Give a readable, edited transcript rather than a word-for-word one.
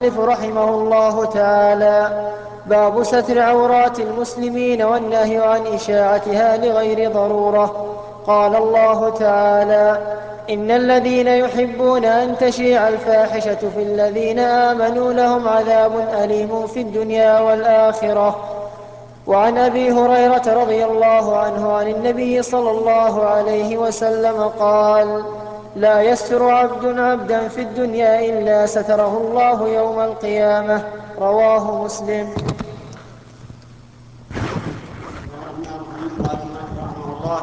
رحمه الله تعالى: باب ستر عورات المسلمين والنهي عن إشاعتها لغير ضرورة. قال الله تعالى: إن الذين يحبون أن تشيع الفاحشة في الذين آمنوا لهم عذاب أليم في الدنيا والآخرة. وعن أبي هريرة رضي الله عنه عن النبي صلى الله عليه وسلم قال: لا يستر عبد عبدا في الدنيا إلا ستره الله يوم القيامة. رواه مسلم.